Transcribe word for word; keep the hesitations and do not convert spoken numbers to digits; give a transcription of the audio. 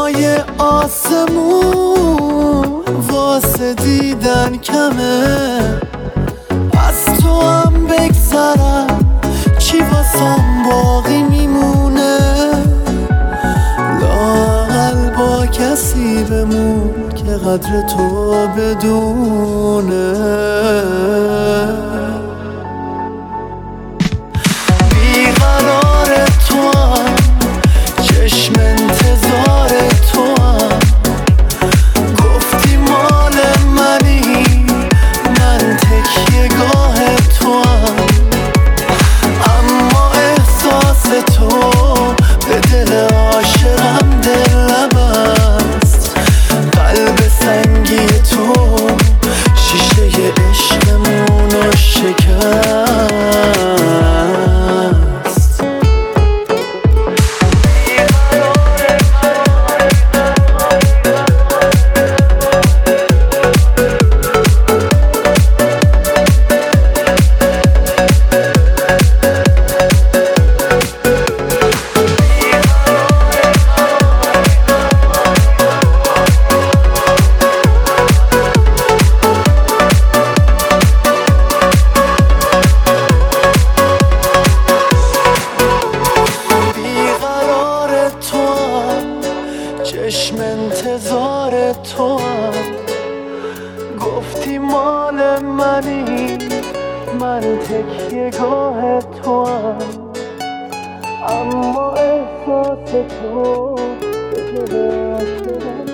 های آسمون واسه دیدن کمه، از تو هم بگذرم چی واسم باقی میمونه؟ لااقل با کسی بمون که قدر تو بدونه. بیقرار تو هم، چشم انتظار تو هم، گفتی مال منی، من تکیه گاه تو هم، اما احساس تو به دل عاشقم دلم است. قلب سنگی تو شیشه عشقمونو شکست. چشم انتظار تو هم، گفتی مال منی، من تکیه گاه تو هم، اما احساس تو به دل عاشقم